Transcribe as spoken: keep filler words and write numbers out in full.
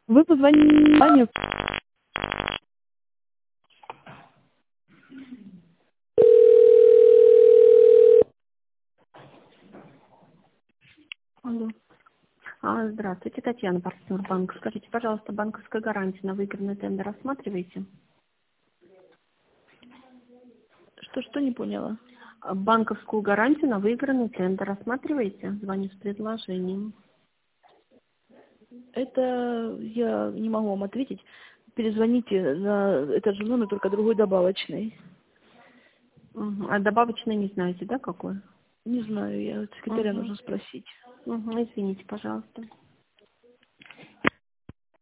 Вы позвонили. Алло. А, здравствуйте, Татьяна, партнер банка. Скажите, пожалуйста, банковская гарантия на выигранный тендер рассматриваете? Что, что не поняла? А, Банковскую гарантию на выигранный тендер рассматриваете? Звоню с предложением. Это я не могу вам ответить. Перезвоните на этот же номер, только другой добавочный. Угу. А добавочный не знаете, да, какой? Не знаю, я секретаря Угу. нужно спросить. Угу. Извините, пожалуйста.